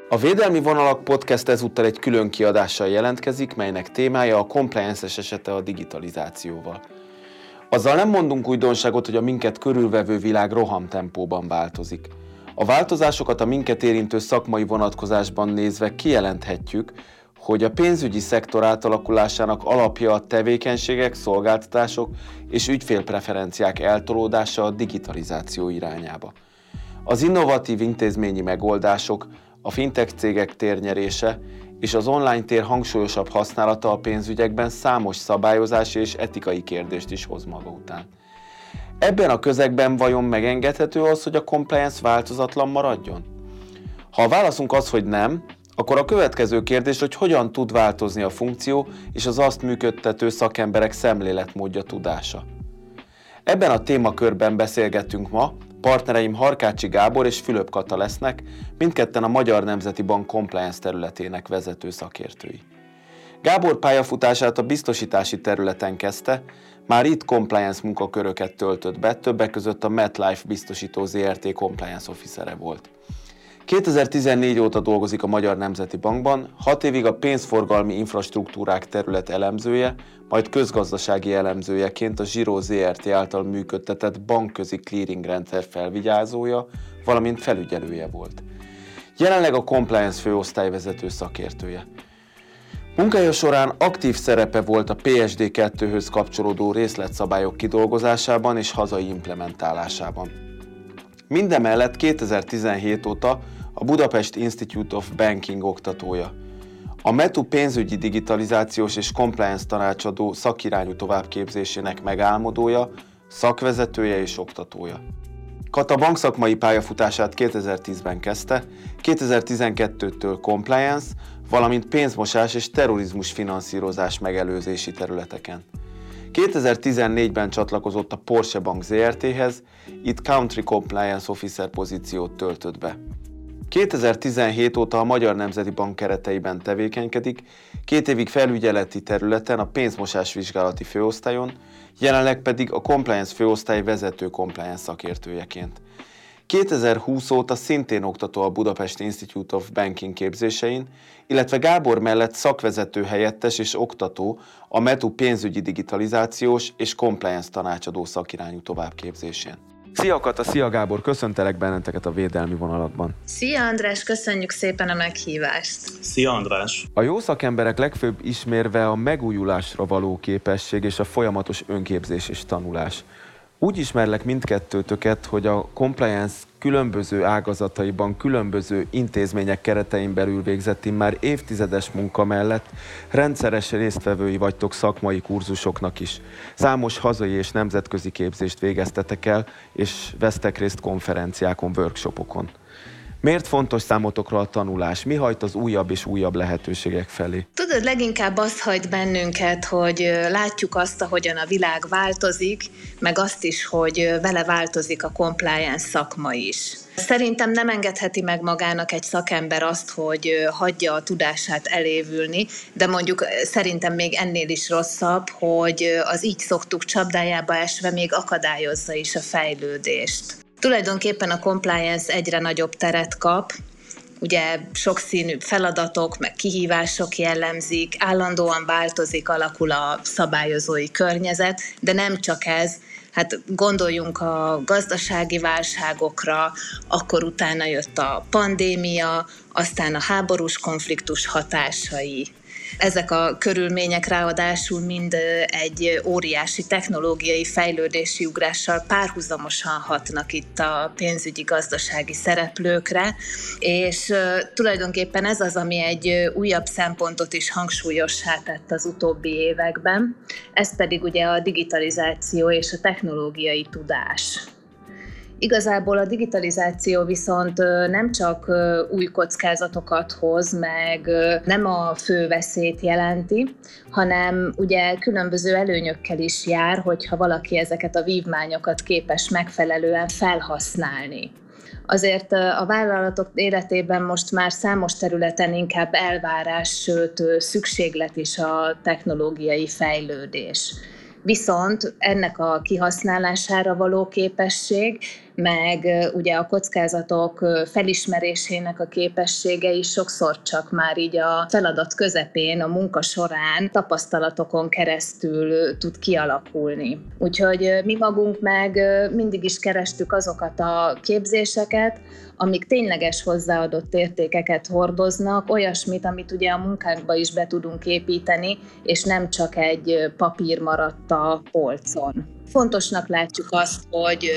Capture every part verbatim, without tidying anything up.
A Védelmi Vonalak Podcast ezúttal egy külön kiadással jelentkezik, melynek témája a compliance-es esete a digitalizációval. Azzal nem mondunk újdonságot, hogy a minket körülvevő világ rohamtempóban változik. A változásokat a minket érintő szakmai vonatkozásban nézve kijelenthetjük, hogy a pénzügyi szektor átalakulásának alapja a tevékenységek, szolgáltatások és ügyfélpreferenciák eltolódása a digitalizáció irányába. Az innovatív intézményi megoldások, a fintech cégek térnyerése és az online tér hangsúlyosabb használata a pénzügyekben számos szabályozási és etikai kérdést is hoz maga után. Ebben a közegben vajon megengedhető az, hogy a compliance változatlan maradjon? Ha a válaszunk az, hogy nem, akkor a következő kérdés, hogy hogyan tud változni a funkció és az azt működtető szakemberek szemléletmódja, tudása. Ebben a témakörben beszélgetünk ma, partnereim Harkácsi Gábor és Fülöp Kata lesznek, mindketten a Magyar Nemzeti Bank compliance területének vezető szakértői. Gábor pályafutását a biztosítási területen kezdte, már itt compliance munkaköröket töltött be, többek között a MetLife Biztosító zé er té compliance officere volt. kétezer-tizennégy óta dolgozik a Magyar Nemzeti Bankban, hat évig a pénzforgalmi infrastruktúrák terület elemzője, majd közgazdasági elemzőjeként a Giro zé er té által működtetett bankközi clearing rendszer felvigyázója, valamint felügyelője volt. Jelenleg a compliance főosztályvezető szakértője. Munkája során aktív szerepe volt a pé es dé kettőhöz kapcsolódó részletszabályok kidolgozásában és hazai implementálásában. Mindemellett kétezer-tizenhét óta a Budapest Institute of Banking oktatója. A METU pénzügyi digitalizációs és compliance tanácsadó szakirányú továbbképzésének megálmodója, szakvezetője és oktatója. Kata bankszakmai pályafutását kétezer-tízben kezdte, kétezer-tizenkettőtől compliance, valamint pénzmosás és terrorizmus finanszírozás megelőzési területeken. kétezer-tizennégyben csatlakozott a Porsche Bank zé er téhez, itt Country Compliance Officer pozíciót töltött be. kétezer-tizenhét óta a Magyar Nemzeti Bank kereteiben tevékenykedik, két évig felügyeleti területen a pénzmosás vizsgálati főosztályon, jelenleg pedig a compliance főosztály vezető compliance szakértőjeként. kétezer-húsz óta szintén oktató a Budapest Institute of Banking képzésein, illetve Gábor mellett szakvezető helyettes és oktató a METU pénzügyi digitalizációs és compliance tanácsadó szakirányú továbbképzésén. Szia Kata, szia Gábor, köszöntelek benneteket a Védelmi Vonalakban. Szia András, köszönjük szépen a meghívást. Szia András. A jó szakemberek legfőbb ismérve a megújulásra való képesség és a folyamatos önképzés és tanulás. Úgy ismerlek mindkettőtöket, hogy a compliance különböző ágazataiban, különböző intézmények keretein belül végzett immár évtizedes munka mellett rendszeres résztvevői vagytok szakmai kurzusoknak is. Számos hazai és nemzetközi képzést végeztetek el, és vesztek részt konferenciákon, workshopokon. Miért fontos számotokra a tanulás? Mi hajt az újabb és újabb lehetőségek felé? Tudod, leginkább az hajt bennünket, hogy látjuk azt, ahogyan a világ változik, meg azt is, hogy vele változik a compliance szakma is. Szerintem nem engedheti meg magának egy szakember azt, hogy hagyja a tudását elévülni, de mondjuk szerintem még ennél is rosszabb, hogy az így szoktuk csapdájába esve még akadályozza is a fejlődést. Tulajdonképpen a compliance egyre nagyobb teret kap, ugye sokszínűbb feladatok, meg kihívások jellemzik, állandóan változik, alakul a szabályozói környezet, de nem csak ez, hát gondoljunk a gazdasági válságokra, akkor utána jött a pandémia, aztán a háborús konfliktus hatásai. Ezek a körülmények ráadásul mind egy óriási technológiai fejlődési ugrással párhuzamosan hatnak itt a pénzügyi gazdasági szereplőkre, és tulajdonképpen ez az, ami egy újabb szempontot is hangsúlyossá tett az utóbbi években, ez pedig ugye a digitalizáció és a technológiai tudás. Igazából a digitalizáció viszont nem csak új kockázatokat hoz, meg nem a fő veszélyt jelenti, hanem ugye különböző előnyökkel is jár, hogyha valaki ezeket a vívmányokat képes megfelelően felhasználni. Azért a vállalatok életében most már számos területen inkább elvárás, sőt szükséglet is a technológiai fejlődés. Viszont ennek a kihasználására való képesség, meg ugye a kockázatok felismerésének a képessége is sokszor csak már így a feladat közepén, a munka során tapasztalatokon keresztül tud kialakulni. Úgyhogy mi magunk meg mindig is kerestük azokat a képzéseket, amik tényleges hozzáadott értékeket hordoznak, olyasmit, amit ugye a munkánkba is be tudunk építeni, és nem csak egy papír maradt a polcon. Fontosnak látjuk azt, hogy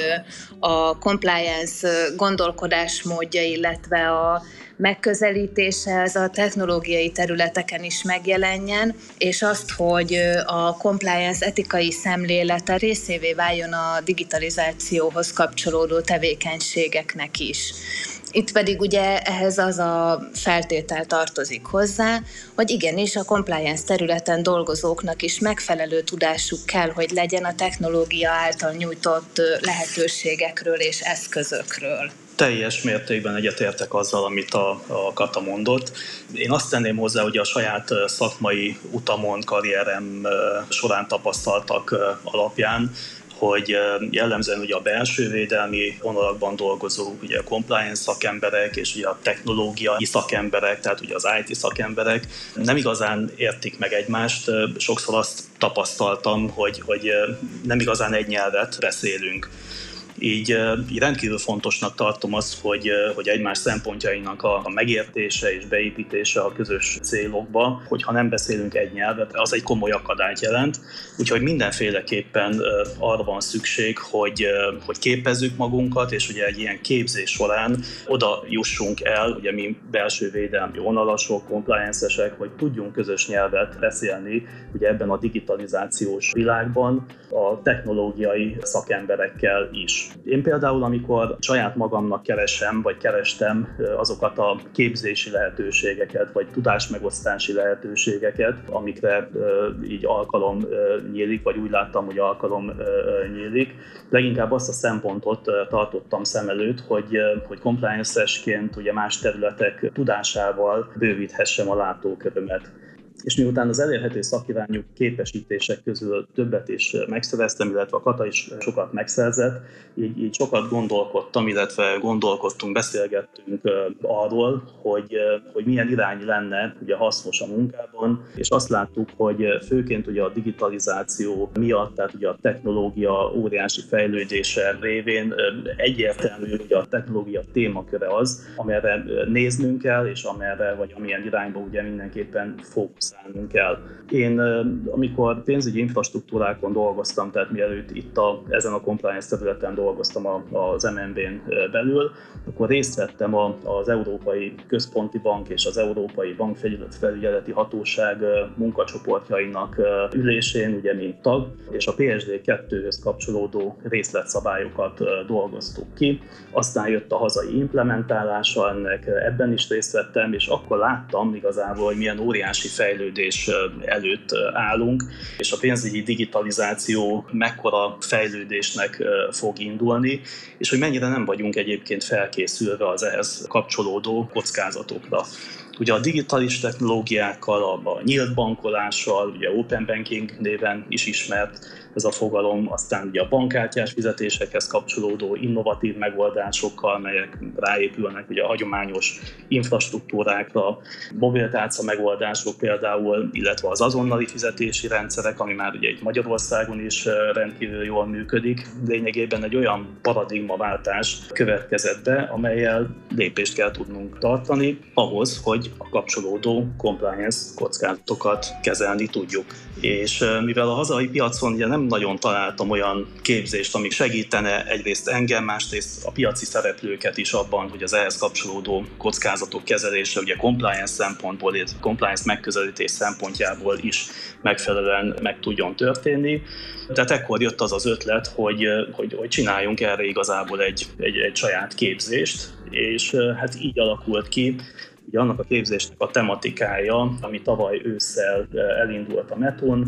a compliance gondolkodásmódja, illetve a megközelítése ez a technológiai területeken is megjelenjen, és azt, hogy a compliance etikai szemlélete részévé váljon a digitalizációhoz kapcsolódó tevékenységeknek is. Itt pedig ugye ehhez az a feltétel tartozik hozzá, hogy igenis a compliance területen dolgozóknak is megfelelő tudásuk kell, hogy legyen a technológia által nyújtott lehetőségekről és eszközökről. Teljes mértékben egyetértek azzal, amit a, a Kata mondott. Én azt tenném hozzá, hogy a saját szakmai utamon, karrierem során tapasztaltak alapján, hogy jellemzően ugye a belső védelmi vonalakban dolgozó ugye a compliance szakemberek és ugye a technológiai szakemberek, tehát ugye az i té szakemberek nem igazán értik meg egymást. Sokszor azt tapasztaltam, hogy, hogy nem igazán egy nyelvet beszélünk. Így, így rendkívül fontosnak tartom azt, hogy, hogy egymás szempontjainak a, a megértése és beépítése a közös célokba, hogyha nem beszélünk egy nyelvet, az egy komoly akadályt jelent. Úgyhogy mindenféleképpen arra van szükség, hogy, hogy képezzük magunkat, és ugye egy ilyen képzés során oda jussunk el, ugye mi belső védelmi vonalasok, compliance-esek, hogy tudjunk közös nyelvet beszélni ugye ebben a digitalizációs világban a technológiai szakemberekkel is. Én például, amikor saját magamnak keresem, vagy kerestem azokat a képzési lehetőségeket, vagy tudásmegosztási lehetőségeket, amikre így alkalom nyílik, vagy úgy láttam, hogy alkalom nyílik, leginkább azt a szempontot tartottam szem előtt, hogy, hogy compliance-esként ugye más területek tudásával bővíthessem a látókörömet. És miután az elérhető szakirányú képesítések közül többet is megszereztem, illetve a Kata is sokat megszerzett, így, így sokat gondolkodtam, illetve gondolkodtunk, beszélgettünk arról, hogy, hogy milyen irány lenne ugye hasznos a munkában, és azt láttuk, hogy főként ugye a digitalizáció miatt, tehát ugye a technológia óriási fejlődése révén egyértelmű, hogy a technológia témaköre az, amerre néznünk kell, és amerre, vagy amilyen irányba ugye mindenképpen fókuszálni kell. Én, amikor pénzügyi infrastruktúrákon dolgoztam, tehát mielőtt itt a, ezen a compliance területen dolgoztam az em en bé-n belül, akkor részt vettem az Európai Központi Bank és az Európai Bankfelügyeleti Hatóság munkacsoportjainak ülésén, ugye mint tag, és a pé es dé kettőhöz kapcsolódó részletszabályokat dolgoztuk ki. Aztán jött a hazai implementálása ennek, ebben is részt vettem, és akkor láttam igazából, hogy milyen óriási fejlődés előtt állunk, és a pénzügyi digitalizáció mekkora fejlődésnek fog indulni, és hogy mennyire nem vagyunk egyébként felkészülve az ehhez kapcsolódó kockázatokra. Ugye a digitális technológiákkal, a, a nyílt bankolással, ugye open banking néven is ismert ez a fogalom, aztán ugye a bankkártyás fizetésekhez kapcsolódó innovatív megoldásokkal, melyek ráépülnek ugye a hagyományos infrastruktúrákra, mobiltárca megoldások például, illetve az azonnali fizetési rendszerek, ami már ugye itt Magyarországon is rendkívül jól működik. Lényegében egy olyan paradigmaváltás következett be, amellyel lépést kell tudnunk tartani ahhoz, hogy a kapcsolódó compliance kockázatokat kezelni tudjuk. És mivel a hazai piacon ugye nem nagyon találtam olyan képzést, ami segítene egyrészt engem, másrészt a piaci szereplőket is abban, hogy az ehhez kapcsolódó kockázatok kezelése ugye compliance szempontból, illetve compliance megközelítés szempontjából is megfelelően meg tudjon történni. Tehát ekkor jött az az ötlet, hogy, hogy, hogy csináljunk erre igazából egy, egy, egy saját képzést, és hát így alakult ki. Ugye annak a képzésnek a tematikája, ami tavaly ősszel elindult a Metón,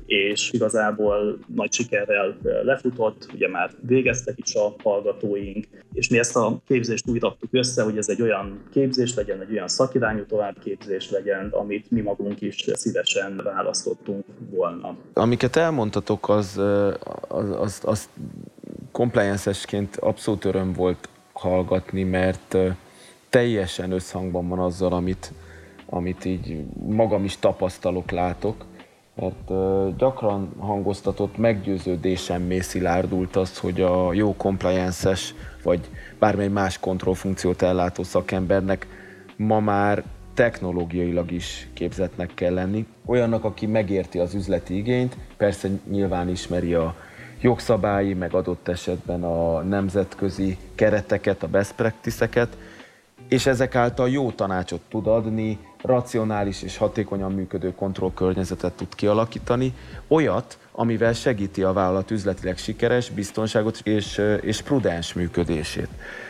és igazából nagy sikerrel lefutott, ugye már végeztek is a hallgatóink, és mi ezt a képzést úgy raktuk össze, hogy ez egy olyan képzés legyen, egy olyan szakirányú továbbképzés legyen, amit mi magunk is szívesen választottunk volna. Amiket elmondtatok, az, az, az, az compliance-esként abszolút öröm volt hallgatni, mert teljesen összhangban van azzal, amit, amit így magam is tapasztalok, látok. Mert uh, gyakran hangoztatott meggyőződésemmé szilárdult az, hogy a jó compliance-es vagy bármely más kontrollfunkciót ellátó szakembernek ma már technológiailag is képzettnek kell lenni. Olyannak, aki megérti az üzleti igényt, persze nyilván ismeri a jogszabályi, meg adott esetben a nemzetközi kereteket, a best practice-eket, és ezek által jó tanácsot tud adni, racionális és hatékonyan működő kontrollkörnyezetet tud kialakítani, olyat, amivel segíti a vállalat üzletileg sikeres, biztonságos és, és prudens működését.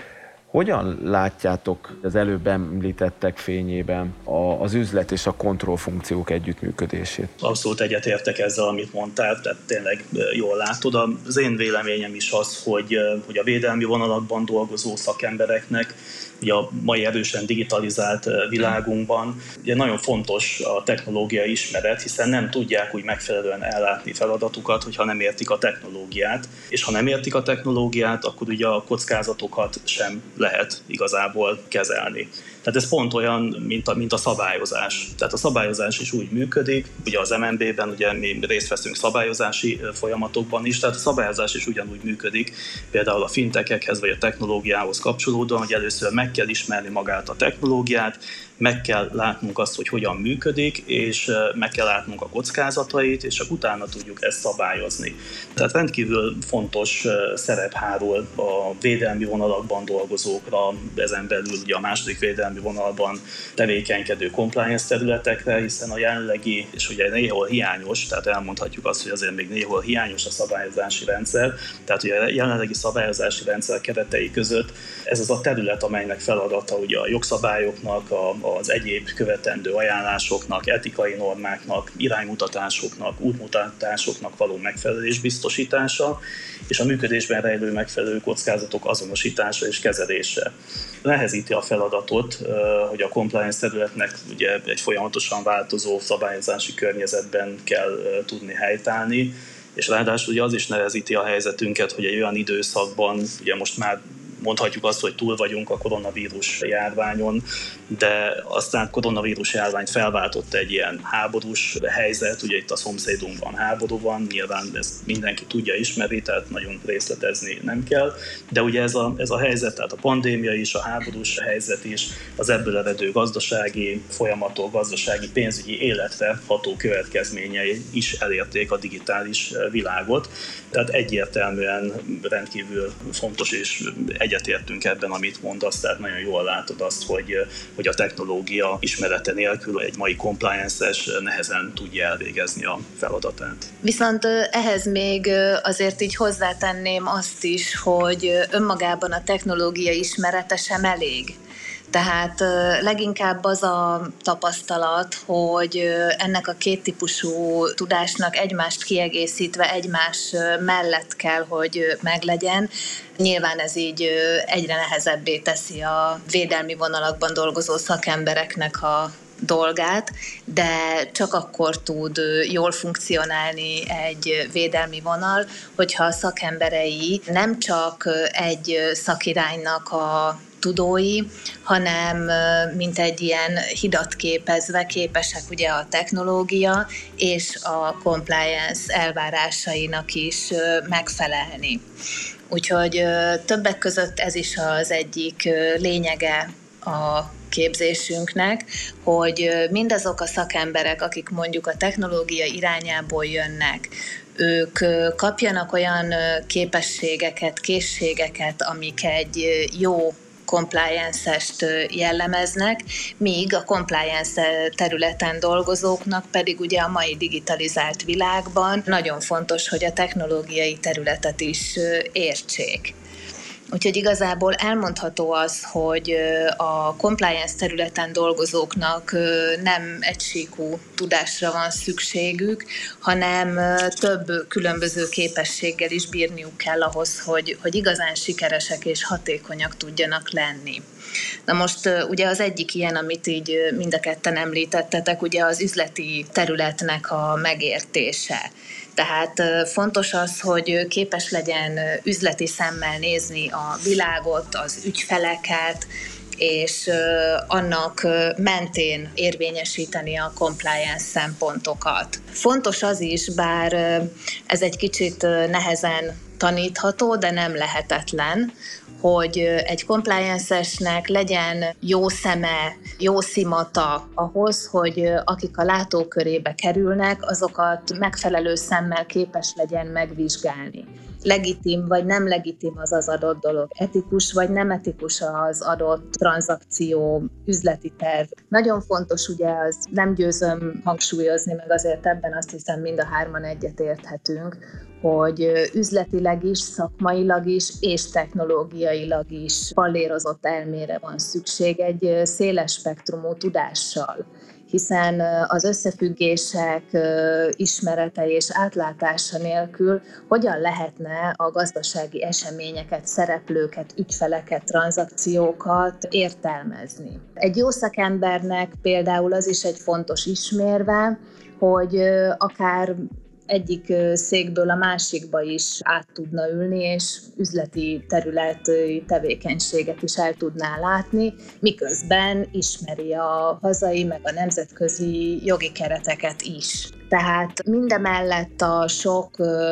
Hogyan látjátok az előbb említettek fényében az üzlet és a kontrollfunkciók együttműködését? Abszolút egyetértek ezzel, amit mondtál, tehát tényleg jól látod. Az én véleményem is az, hogy, hogy a védelmi vonalakban dolgozó szakembereknek ugye a mai erősen digitalizált világunkban ugye nagyon fontos a technológiai ismeret, hiszen nem tudják úgy megfelelően ellátni feladatukat, hogyha nem értik a technológiát. És ha nem értik a technológiát, akkor ugye a kockázatokat sem lehet igazából kezelni. Tehát ez pont olyan, mint a, mint a szabályozás. Tehát a szabályozás is úgy működik, ugye az em en bé-ben ugye mi részt veszünk szabályozási folyamatokban is, tehát a szabályozás is ugyanúgy működik, például a fintechekhez vagy a technológiához kapcsolódóan, hogy először meg kell ismerni magát a technológiát, meg kell látnunk azt, hogy hogyan működik, és meg kell látnunk a kockázatait, és csak utána tudjuk ezt szabályozni. Tehát rendkívül fontos szerep hárul a védelmi vonalakban dolgozókra, ezen belül ugye a második védelmi vonalban tevékenykedő compliance területekre, hiszen a jelenlegi, és ugye néhol hiányos, tehát elmondhatjuk azt, hogy azért még néhol hiányos a szabályozási rendszer, tehát ugye a jelenlegi szabályozási rendszer keretei között ez az a terület, amelynek feladata ugye a jogszabályoknak, a az egyéb követendő ajánlásoknak, etikai normáknak, iránymutatásoknak, útmutatásoknak való megfelelés biztosítása, és a működésben rejlő megfelelő kockázatok azonosítása és kezelése. Nehezíti a feladatot, hogy a compliance területnek ugye egy folyamatosan változó szabályozási környezetben kell tudni helytállni, és ráadásul ugye az is nehezíti a helyzetünket, hogy egy olyan időszakban, ugye most már mondhatjuk azt, hogy túl vagyunk a koronavírus járványon, de aztán koronavírus járványt felváltott egy ilyen háborús helyzet, ugye itt a szomszédunkban háború van, nyilván ezt mindenki tudja, ismeri, tehát nagyon részletezni nem kell, de ugye ez a, ez a helyzet, tehát a pandémia is, a háborús helyzet is, az ebből eredő gazdasági folyamatok, gazdasági pénzügyi életre ható következményei is elérték a digitális világot, tehát egyértelműen rendkívül fontos és egyetértünk ebben, amit mondasz, tehát nagyon jól látod azt, hogy, hogy a technológia ismerete nélkül egy mai compliance-es nehezen tudja elvégezni a feladatát. Viszont ehhez még azért így hozzátenném azt is, hogy önmagában a technológia ismerete sem elég. Tehát leginkább az a tapasztalat, hogy ennek a két típusú tudásnak egymást kiegészítve egymás mellett kell, hogy meglegyen. Nyilván ez így egyre nehezebbé teszi a védelmi vonalakban dolgozó szakembereknek a dolgát, de csak akkor tud jól funkcionálni egy védelmi vonal, hogyha a szakemberei nem csak egy szakiránynak a tudói, hanem mint egy ilyen hidat képezve képesek ugye a technológia és a compliance elvárásainak is megfelelni. Úgyhogy többek között ez is az egyik lényege a képzésünknek, hogy mindazok a szakemberek, akik mondjuk a technológia irányából jönnek, ők kapjanak olyan képességeket, készségeket, amik egy jó compliance-est jellemeznek, míg a compliance területen dolgozóknak pedig ugye a mai digitalizált világban nagyon fontos, hogy a technológiai területet is értsék. Úgyhogy igazából elmondható az, hogy a compliance területen dolgozóknak nem egysíkú tudásra van szükségük, hanem több különböző képességgel is bírniuk kell ahhoz, hogy, hogy igazán sikeresek és hatékonyak tudjanak lenni. Na most ugye az egyik ilyen, amit így mind a ketten említettetek, ugye az üzleti területnek a megértése. Tehát fontos az, hogy képes legyen üzleti szemmel nézni a világot, az ügyfeleket, és annak mentén érvényesíteni a compliance szempontokat. Fontos az is, bár ez egy kicsit nehezen tanítható, de nem lehetetlen, hogy egy compliance-esnek legyen jó szeme, jó szimata ahhoz, hogy akik a látókörébe kerülnek, azokat megfelelő szemmel képes legyen megvizsgálni. Legitim vagy nem legitim az az adott dolog, etikus vagy nem etikus az adott tranzakció, üzleti terv. Nagyon fontos, ugye, az nem győzöm hangsúlyozni, meg azért ebben azt hiszem mind a hárman egyet érthetünk, hogy üzletileg is, szakmailag is és technológiailag is pallérozott elmére van szükség egy széles spektrumú tudással, hiszen az összefüggések ismerete és átlátása nélkül hogyan lehetne a gazdasági eseményeket, szereplőket, ügyfeleket, tranzakciókat értelmezni. Egy jó szakembernek például az is egy fontos ismérve, hogy akár egyik székből a másikba is át tudna ülni, és üzleti területi tevékenységet is el tudná látni, miközben ismeri a hazai meg a nemzetközi jogi kereteket is. Tehát mindemellett a sok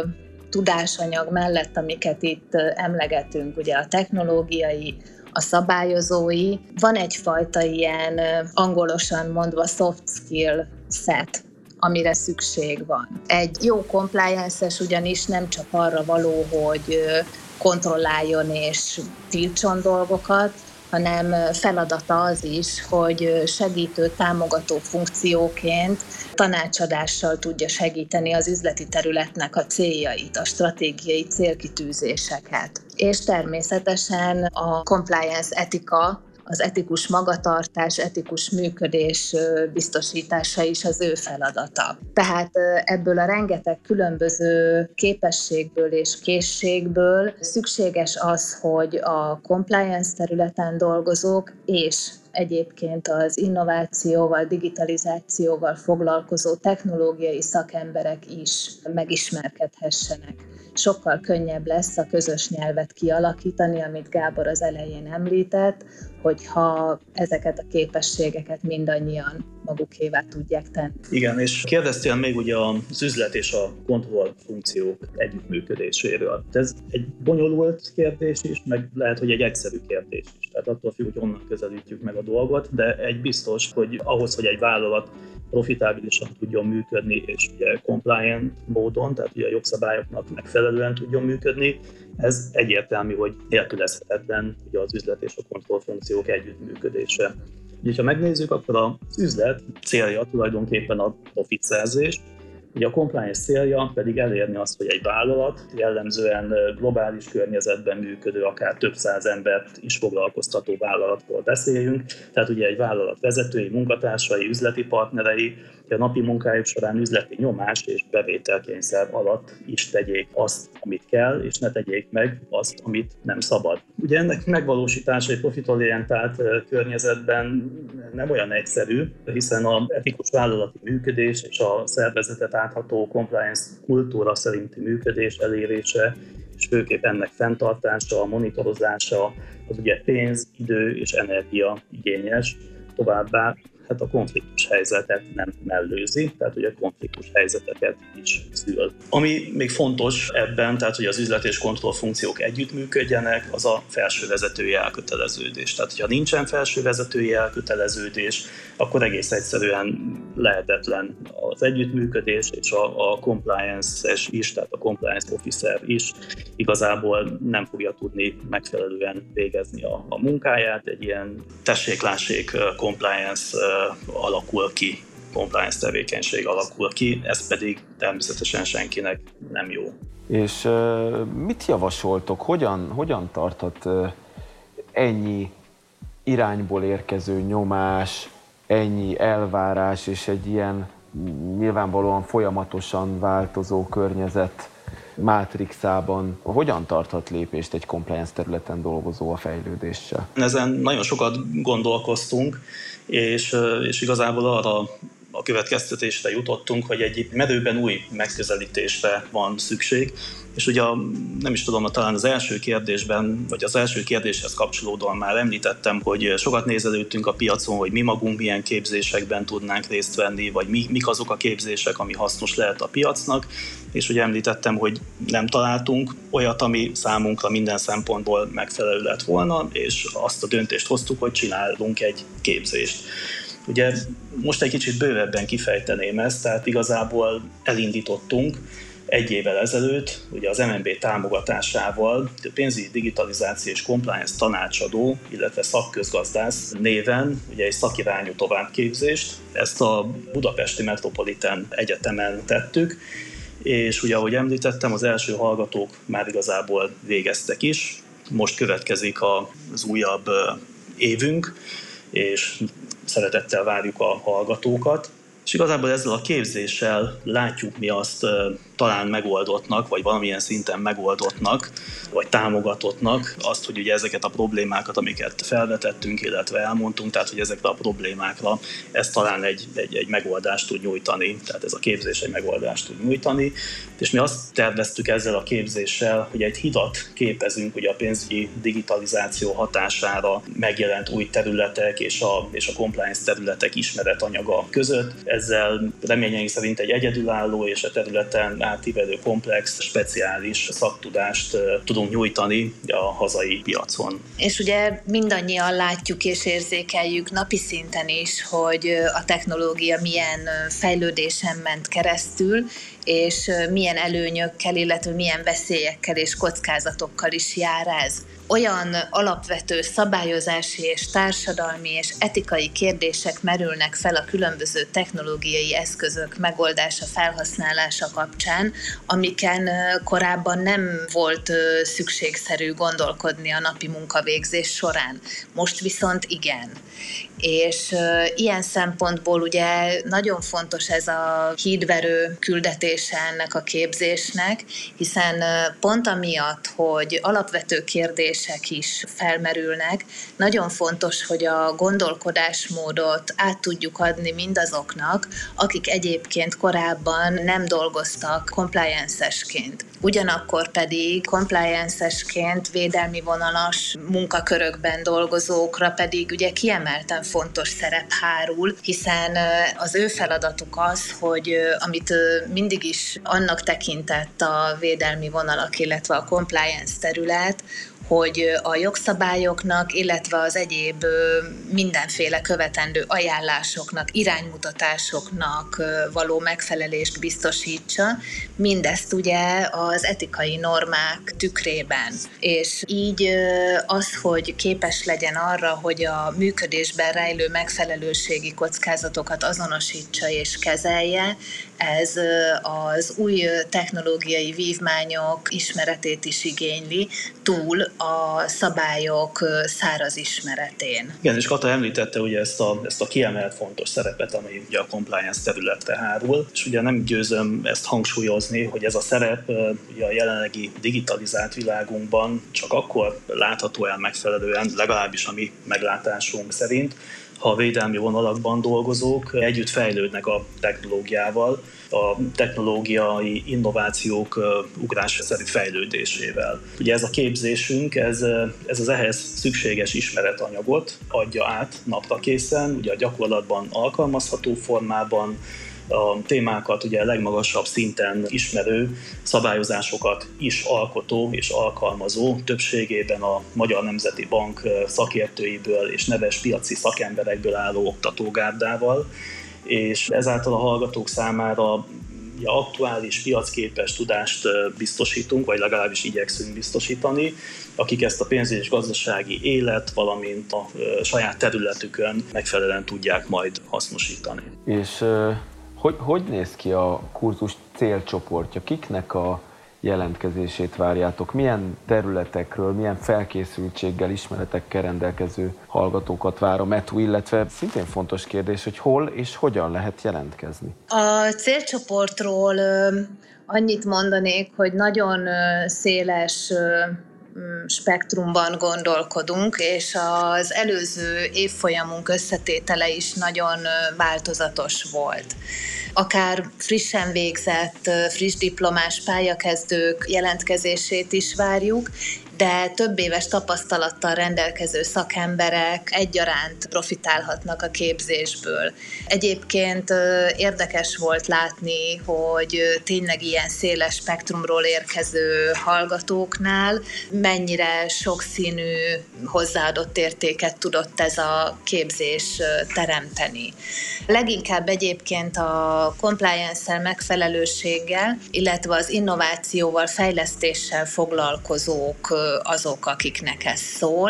tudásanyag mellett, amiket itt emlegetünk, ugye a technológiai, a szabályozói, van egyfajta ilyen angolosan mondva soft skill set, amire szükség van. Egy jó compliance-es ugyanis nem csak arra való, hogy kontrolláljon és tiltson dolgokat, hanem feladata az is, hogy segítő, támogató funkcióként tanácsadással tudja segíteni az üzleti területnek a céljait, a stratégiai célkitűzéseket. És természetesen a compliance etika, az etikus magatartás, etikus működés biztosítása is az ő feladata. Tehát ebből a rengeteg különböző képességből és készségből szükséges az, hogy a compliance területen dolgozók és egyébként az innovációval, digitalizációval foglalkozó technológiai szakemberek is megismerkedhessenek. Sokkal könnyebb lesz a közös nyelvet kialakítani, amit Gábor az elején említett, hogyha ezeket a képességeket mindannyian magukévá tudják tenni. Igen, és kérdeztél még ugye az üzlet és a kontroll funkciók együttműködéséről. Ez egy bonyolult kérdés is, meg lehet, hogy egy egyszerű kérdés is. Tehát attól függ, hogy onnan közelítjük meg a dolgot, de egy biztos, hogy ahhoz, hogy egy vállalat profitábilisan tudjon működni, és ugye compliant módon, tehát ugye a jogszabályoknak megfelelően tudjon működni, ez egyértelmű, hogy nélkülözhetetlen ugye az üzlet és a kontrollfunkciók együttműködése. Ugye, ha megnézzük, akkor az üzlet célja tulajdonképpen a profit szerzés, ugye a compliance célja pedig elérni azt, hogy egy vállalat, jellemzően globális környezetben működő, akár több száz embert is foglalkoztató vállalatról beszéljünk, tehát ugye egy vállalat vezetői, munkatársai, üzleti partnerei a napi munkájuk során üzleti nyomás és bevételkényszer alatt is tegyék azt, amit kell, és ne tegyék meg azt, amit nem szabad. Ugye ennek megvalósítása egy profitorientált környezetben nem olyan egyszerű, hiszen az etikus vállalati működés és a szervezetet átható compliance kultúra szerinti működés elérése, és főképp ennek fenntartása, monitorozása, az ugye pénz, idő és energia igényes, továbbá hát a konfliktus helyzetet nem mellőzi, tehát ugye konfliktus helyzeteket is szül. Ami még fontos ebben, tehát hogy az üzlet és kontrollfunkciók együttműködjenek, az a felsővezetői elköteleződés. Tehát, hogyha nincsen felsővezetői elköteleződés, akkor egész egyszerűen lehetetlen az együttműködés, és a, a compliance-es is, tehát a compliance officer is igazából nem fogja tudni megfelelően végezni a, a munkáját. Egy ilyen tessék-lássék compliance alakul ki, compliance tevékenység alakul ki, ez pedig természetesen senkinek nem jó. És mit javasoltok, hogyan, hogyan tarthat ennyi irányból érkező nyomás, ennyi elvárás és egy ilyen nyilvánvalóan folyamatosan változó környezet mátrixában hogyan tarthat lépést egy compliance területen dolgozó a fejlődéssel? Ezen nagyon sokat gondolkoztunk, és, és igazából arra a következtetésre jutottunk, hogy egy merőben új megközelítésre van szükség. És ugye nem is tudom, talán az első kérdésben, vagy az első kérdéshez kapcsolódóan már említettem, hogy sokat nézelődtünk a piacon, hogy mi magunk milyen képzésekben tudnánk részt venni, vagy mi, mik azok a képzések, ami hasznos lehet a piacnak. És ugye említettem, hogy nem találtunk olyat, ami számunkra minden szempontból megfelelő lett volna, és azt a döntést hoztuk, hogy csinálunk egy képzést. Ugye most egy kicsit bővebben kifejteném ezt, tehát igazából elindítottunk egy évvel ezelőtt, ugye az em en bé támogatásával a pénzügyi digitalizáció és compliance tanácsadó, illetve szakközgazdász néven ugye egy szakirányú továbbképzést, ezt a Budapesti Metropolitan Egyetemen tettük, és ugye ahogy említettem, az első hallgatók már igazából végeztek is, most következik az újabb évünk, és szeretettel várjuk a hallgatókat. És igazából ezzel a képzéssel látjuk mi azt talán megoldottnak, vagy valamilyen szinten megoldottnak, vagy támogatottnak azt, hogy ugye ezeket a problémákat, amiket felvetettünk, illetve elmondtunk, tehát hogy ezekre a problémákra ez talán egy, egy, egy megoldást tud nyújtani, tehát ez a képzés egy megoldást tud nyújtani. És mi azt terveztük ezzel a képzéssel, hogy egy hidat képezünk ugye a pénzügyi digitalizáció hatására megjelent új területek és a, és a compliance területek ismeretanyaga között. Ezzel reményeink szerint egy egyedülálló és a területen átívelő komplex, speciális szaktudást tudunk nyújtani a hazai piacon. És ugye mindannyian látjuk és érzékeljük napi szinten is, hogy a technológia milyen fejlődésen ment keresztül, és milyen előnyökkel, illetve milyen veszélyekkel és kockázatokkal is jár ez. Olyan alapvető szabályozási és társadalmi és etikai kérdések merülnek fel a különböző technológiai eszközök megoldása, felhasználása kapcsán, amiken korábban nem volt szükségszerű gondolkodni a napi munkavégzés során. Most viszont igen. És ilyen szempontból ugye nagyon fontos ez a hídverő küldetése ennek a képzésnek, hiszen pont amiatt, hogy alapvető kérdések is felmerülnek, nagyon fontos, hogy a gondolkodásmódot át tudjuk adni mindazoknak, akik egyébként korábban nem dolgoztak compliance-esként. Ugyanakkor pedig compliance-esként védelmi vonalas munkakörökben dolgozókra pedig ugye kiemelten fontos szerep hárul, hiszen az ő feladatuk az, hogy amit mindig is annak tekintett a védelmi vonalak, illetve a compliance terület, hogy a jogszabályoknak, illetve az egyéb mindenféle követendő ajánlásoknak, iránymutatásoknak való megfelelést biztosítsa, mindezt ugye az etikai normák tükrében. És így az, hogy képes legyen arra, hogy a működésben rejlő megfelelőségi kockázatokat azonosítsa és kezelje, ez az új technológiai vívmányok ismeretét is igényli, túl a szabályok száraz ismeretén. Igen, és Kata említette ugye ezt a, ezt a kiemelt fontos szerepet, ami ugye a compliance területre hárul, és ugye nem győzöm ezt hangsúlyozni, hogy ez a szerep ugye a jelenlegi digitalizált világunkban csak akkor látható el megfelelően, legalábbis a mi meglátásunk szerint, ha a védelmi vonalakban dolgozók együtt fejlődnek a technológiával, a technológiai innovációk ugrásszerű fejlődésével. Ugye ez a képzésünk, ez, ez az ehhez szükséges ismeretanyagot adja át napra készen, ugye a gyakorlatban alkalmazható formában, a témákat ugye a legmagasabb szinten ismerő szabályozásokat is alkotó és alkalmazó, többségében a Magyar Nemzeti Bank szakértőiből és neves piaci szakemberekből álló oktatógárdával, és ezáltal a hallgatók számára aktuális, piacképes tudást biztosítunk, vagy legalábbis igyekszünk biztosítani, akik ezt a pénzügyi és gazdasági élet, valamint a saját területükön megfelelően tudják majd hasznosítani. És Hogy, hogy néz ki a kurzus célcsoportja? Kiknek a jelentkezését várjátok? Milyen területekről, milyen felkészültséggel, ismeretekkel rendelkező hallgatókat vár a METU, illetve szintén fontos kérdés, hogy hol és hogyan lehet jelentkezni? A célcsoportról annyit mondanék, hogy nagyon széles spektrumban gondolkodunk, és az előző évfolyamunk összetétele is nagyon változatos volt. Akár frissen végzett, friss diplomás pályakezdők jelentkezését is várjuk, de több éves tapasztalattal rendelkező szakemberek egyaránt profitálhatnak a képzésből. Egyébként érdekes volt látni, hogy tényleg ilyen széles spektrumról érkező hallgatóknál mennyire sokszínű hozzáadott értéket tudott ez a képzés teremteni. Leginkább egyébként a compliance-szel, megfelelősséggel, illetve az innovációval, fejlesztéssel foglalkozók azok, akiknek ez szól,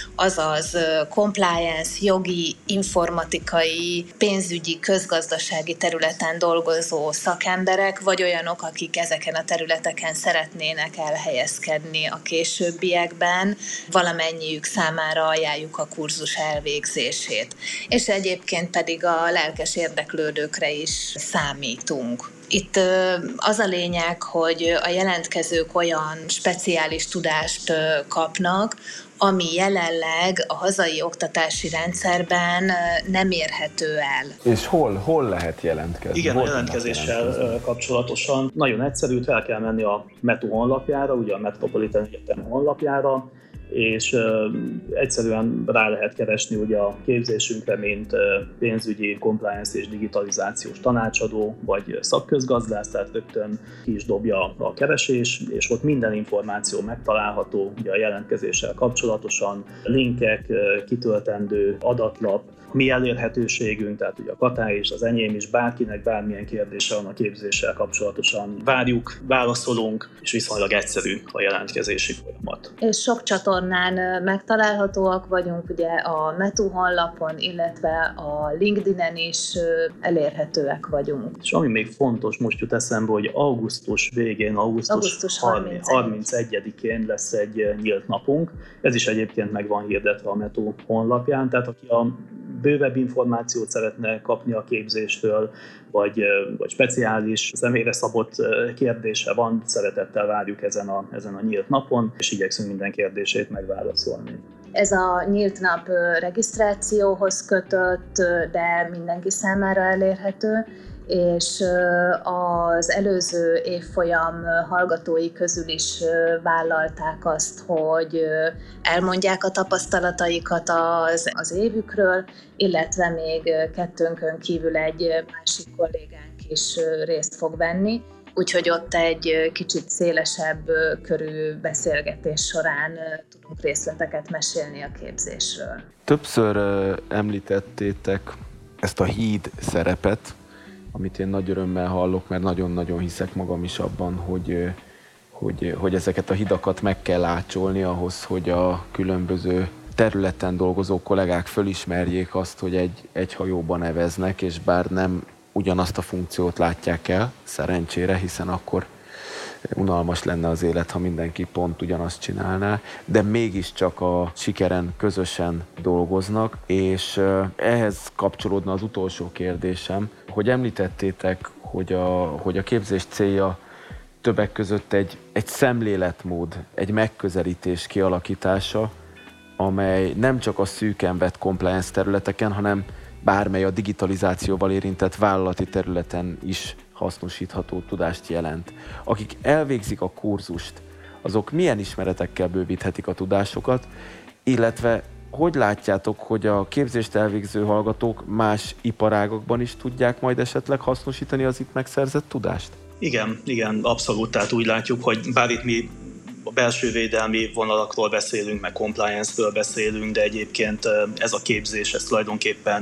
azaz compliance, jogi, informatikai, pénzügyi, közgazdasági területen dolgozó szakemberek, vagy olyanok, akik ezeken a területeken szeretnének elhelyezkedni a későbbiekben, valamennyiük számára ajánljuk a kurzus elvégzését. És egyébként pedig a lelkes érdeklődőkre is számítunk. Itt az a lényeg, hogy a jelentkezők olyan speciális tudást kapnak, ami jelenleg a hazai oktatási rendszerben nem érhető el. És hol, hol lehet jelentkezni? Igen, hol a jelentkezéssel kapcsolatosan nagyon egyszerű, fel kell menni a METU honlapjára, ugye a Metropolitan Egyetem honlapjára, és uh, egyszerűen rá lehet keresni ugye a képzésünkre, mint uh, pénzügyi, compliance és digitalizációs tanácsadó, vagy szakközgazdász, tehát rögtön ki is dobja a keresés, és ott minden információ megtalálható ugye a jelentkezéssel kapcsolatosan, linkek, uh, kitöltendő adatlap, mi elérhetőségünk, tehát ugye a Katá és az enyém is, bárkinek bármilyen kérdése van a képzéssel kapcsolatosan. Várjuk, válaszolunk, és viszonylag egyszerű a jelentkezési folyamat. És sok csatornán megtalálhatóak vagyunk, ugye a METU honlapon, illetve a LinkedIn-en is elérhetőek vagyunk. És ami még fontos, most jut eszembe, hogy augusztus végén, augusztus, augusztus harmincegyedikén lesz egy nyílt napunk. Ez is egyébként meg van hirdetve a METU honlapján, tehát aki a bővebb információt szeretne kapni a képzéstől, vagy, vagy speciális, személyre szabott kérdése van, szeretettel várjuk ezen a, ezen a nyílt napon, és igyekszünk minden kérdését megválaszolni. Ez a nyílt nap regisztrációhoz kötött, de mindenki számára elérhető, és az előző évfolyam hallgatói közül is vállalták azt, hogy elmondják a tapasztalataikat az, az évükről, illetve még kettőnkön kívül egy másik kollégánk is részt fog venni. Úgyhogy ott egy kicsit szélesebb körű beszélgetés során tudunk részleteket mesélni a képzésről. Többször említettétek ezt a híd szerepet, amit én nagy örömmel hallok, mert nagyon-nagyon hiszek magam is abban, hogy, hogy, hogy ezeket a hidakat meg kell ácsolni ahhoz, hogy a különböző területen dolgozó kollégák fölismerjék azt, hogy egy, egy hajóban eveznek, és bár nem ugyanazt a funkciót látják el, szerencsére, hiszen akkor unalmas lenne az élet, ha mindenki pont ugyanazt csinálná, de mégiscsak a sikeren közösen dolgoznak, és ehhez kapcsolódna az utolsó kérdésem, hogy említettétek, hogy a, hogy a képzés célja többek között egy, egy szemléletmód, egy megközelítés kialakítása, amely nem csak a szűken vett compliance területeken, hanem bármely a digitalizációval érintett vállalati területen is hasznosítható tudást jelent. Akik elvégzik a kurzust, azok milyen ismeretekkel bővíthetik a tudásokat, illetve hogy látjátok, hogy a képzést elvégző hallgatók más iparágokban is tudják majd esetleg hasznosítani az itt megszerzett tudást? Igen, igen, abszolút. Tehát úgy látjuk, hogy bár itt mi a belső védelmi vonalakról beszélünk, meg compliance-ről beszélünk, de egyébként ez a képzés, ez tulajdonképpen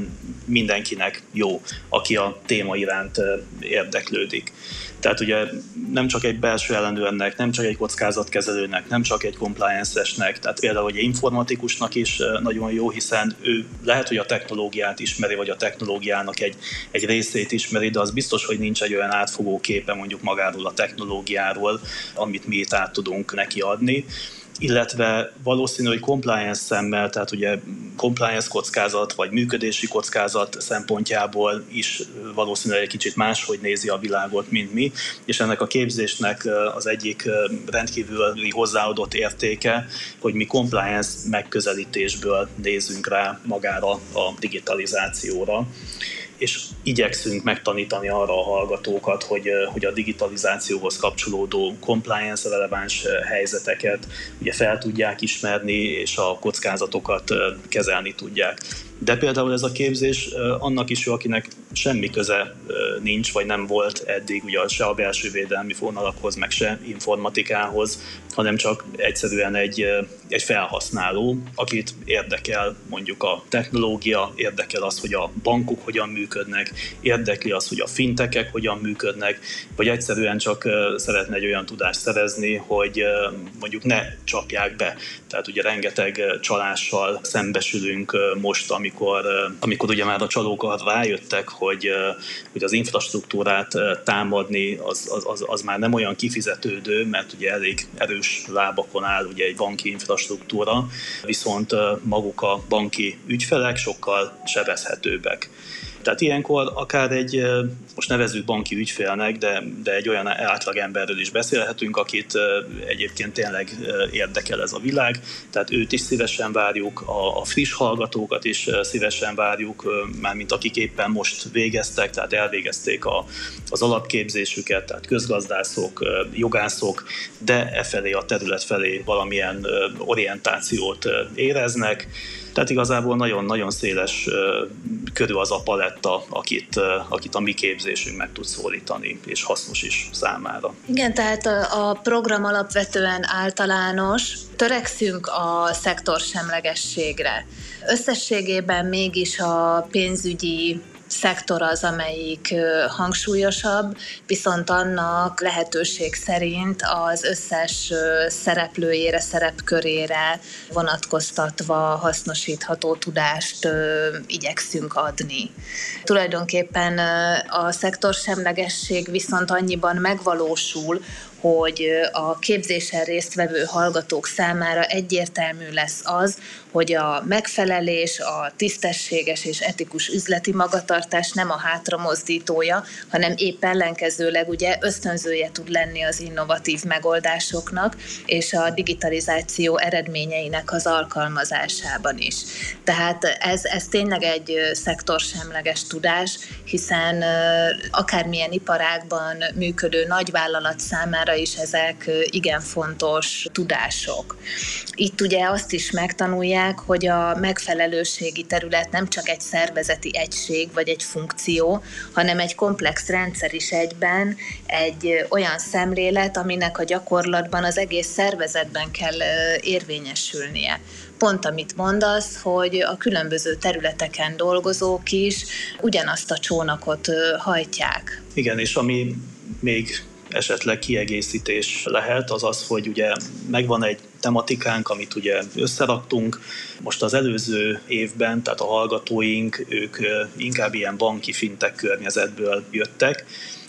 mindenkinek jó, aki a téma iránt érdeklődik. Tehát ugye nem csak egy belső ellenőrnek, nem csak egy kockázatkezelőnek, nem csak egy compliance-esnek, tehát például egy informatikusnak is nagyon jó, hiszen ő lehet, hogy a technológiát ismeri, vagy a technológiának egy, egy részét ismeri, de az biztos, hogy nincs egy olyan átfogó képe mondjuk magáról a technológiáról, amit mi itt át tudunk neki adni. Illetve valószínű, hogy compliance szemmel, tehát ugye compliance kockázat vagy működési kockázat szempontjából is valószínűleg egy kicsit máshogy nézi a világot, mint mi, és ennek a képzésnek az egyik rendkívüli hozzáadott értéke, hogy mi compliance megközelítésből nézzünk rá magára a digitalizációra, és igyekszünk megtanítani arra a hallgatókat, hogy, hogy a digitalizációhoz kapcsolódó compliance releváns helyzeteket ugye fel tudják ismerni, és a kockázatokat kezelni tudják. De például ez a képzés annak is jó, akinek semmi köze nincs, vagy nem volt eddig ugye se a belső védelmi vonalakhoz, meg se informatikához, hanem csak egyszerűen egy, egy felhasználó, akit érdekel mondjuk a technológia, érdekel az, hogy a bankok hogyan működnek, érdekli az, hogy a fintekek hogyan működnek, vagy egyszerűen csak szeretne egy olyan tudást szerezni, hogy mondjuk ne csapják be. Tehát ugye rengeteg csalással szembesülünk most, amikor, amikor ugye már a csalók arra rájöttek, hogy, hogy az infrastruktúrát támadni az, az, az, az már nem olyan kifizetődő, mert ugye elég erős lábakon áll ugye egy banki infrastruktúra, viszont maguk a banki ügyfelek sokkal sebezhetőbbek. Tehát ilyenkor akár egy, most nevezzük banki ügyfélnek, de, de egy olyan átlagemberről is beszélhetünk, akit egyébként tényleg érdekel ez a világ, tehát őt is szívesen várjuk, a, a friss hallgatókat is szívesen várjuk, mármint akik éppen most végeztek, tehát elvégezték a, az alapképzésüket, tehát közgazdászok, jogászok, de e felé a terület felé valamilyen orientációt éreznek. Tehát igazából nagyon-nagyon széles körül az a paletta, akit, akit a mi képzésünk meg tud szólítani, és hasznos is számára. Igen, tehát a program alapvetően általános, törekszünk a szektorsemlegességre. Összességében mégis a pénzügyi szektor az, amelyik hangsúlyosabb, viszont annak lehetőség szerint az összes szereplőjére, szerepkörére vonatkoztatva hasznosítható tudást igyekszünk adni. Tulajdonképpen a szektorsemlegesség viszont annyiban megvalósul, hogy a képzésen résztvevő hallgatók számára egyértelmű lesz az, hogy a megfelelés, a tisztességes és etikus üzleti magatartás nem a hátramozdítója, hanem épp ellenkezőleg ugye ösztönzője tud lenni az innovatív megoldásoknak és a digitalizáció eredményeinek az alkalmazásában is. Tehát ez, ez tényleg egy szektorsemleges tudás, hiszen akármilyen iparágban működő nagyvállalat számára is ezek igen fontos tudások. Itt ugye azt is megtanulják, hogy a megfelelőségi terület nem csak egy szervezeti egység vagy egy funkció, hanem egy komplex rendszer is egyben, egy olyan szemlélet, aminek a gyakorlatban az egész szervezetben kell érvényesülnie. Pont amit mondasz, hogy a különböző területeken dolgozók is ugyanazt a csónakot hajtják. Igen, és ami még esetleg kiegészítés lehet, az az, hogy ugye megvan egy tematikánk, amit ugye összeraktunk. Most az előző évben, tehát a hallgatóink, ők inkább ilyen banki fintek környezetből jöttek,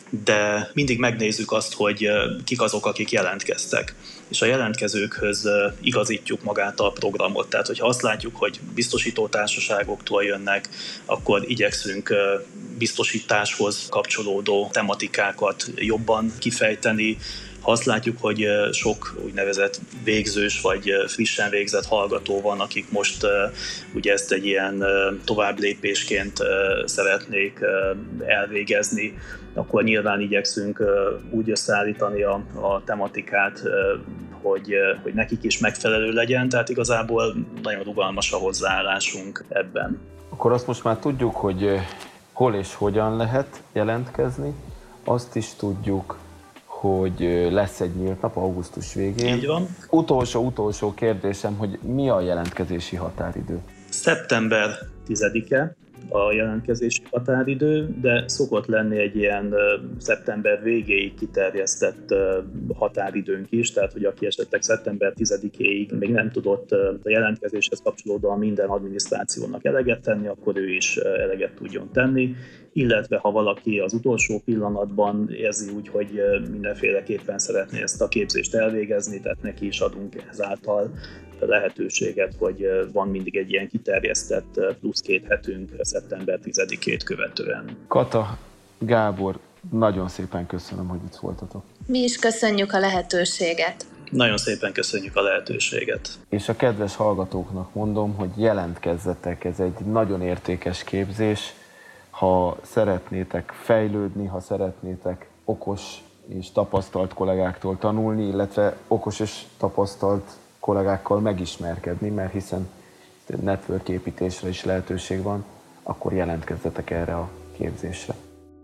de mindig megnézzük azt, hogy kik azok, akik jelentkeztek. És a jelentkezőkhöz igazítjuk magát a programot. Tehát, hogyha azt látjuk, hogy biztosítótársaságoktól jönnek, akkor igyekszünk biztosításhoz kapcsolódó tematikákat jobban kifejteni. Ha azt látjuk, hogy sok úgynevezett végzős vagy frissen végzett hallgató van, akik most ugye ezt egy ilyen továbblépésként szeretnék elvégezni, akkor nyilván igyekszünk úgy összeállítani a, a tematikát, hogy, hogy nekik is megfelelő legyen, tehát igazából nagyon rugalmas a hozzáállásunk ebben. Akkor azt most már tudjuk, hogy hol és hogyan lehet jelentkezni, azt is tudjuk, hogy lesz egy nyílt nap augusztus végén. Így van. Utolsó-utolsó kérdésem, hogy mi a jelentkezési határidő? szeptember tizedike, a jelentkezési határidő, de szokott lenni egy ilyen szeptember végéig kiterjesztett határidőnk is, tehát hogy aki esetleg szeptember tizedikéig még nem tudott a jelentkezéshez kapcsolódóan minden adminisztrációnak eleget tenni, akkor ő is eleget tudjon tenni, illetve ha valaki az utolsó pillanatban érzi úgy, hogy mindenféleképpen szeretné ezt a képzést elvégezni, tehát neki is adunk ezáltal lehetőséget, hogy van mindig egy ilyen kiterjesztett plusz két hetünk szeptember tizedikét követően. Kata, Gábor, nagyon szépen köszönöm, hogy itt voltatok. Mi is köszönjük a lehetőséget. Nagyon szépen köszönjük a lehetőséget. És a kedves hallgatóknak mondom, hogy jelentkezzetek, ez egy nagyon értékes képzés. Ha szeretnétek fejlődni, ha szeretnétek okos és tapasztalt kollégáktól tanulni, illetve okos és tapasztalt kollégákkal megismerkedni, mert hiszen network építésre is lehetőség van, akkor jelentkezzetek erre a képzésre.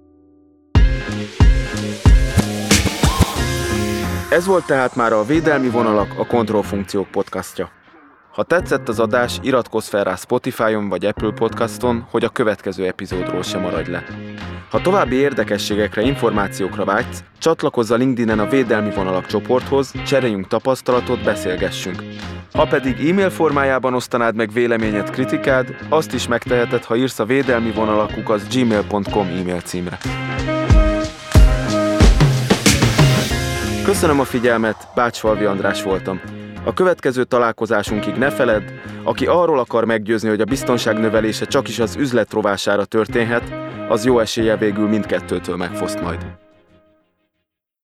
Ez volt tehát már a Védelmi Vonalak, a Kontrollfunkciók podcastja. Ha tetszett az adás, iratkozz fel rá Spotify-on vagy Apple Podcaston, hogy a következő epizódról sem maradj le. Ha további érdekességekre, információkra vágysz, csatlakozz a LinkedIn-en a Védelmi Vonalak csoporthoz, cseréljünk tapasztalatot, beszélgessünk. Ha pedig e-mail formájában osztanád meg véleményed, kritikád, azt is megteheted, ha írsz a védelmi vonalak kukac gmail pont com e-mail címre. Köszönöm a figyelmet, Bácsfalvi András voltam. A következő találkozásunkig ne feledd, aki arról akar meggyőzni, hogy a biztonság növelése csakis az üzlet rovására történhet, az jó eséllyel végül mindkettőtől megfoszt majd.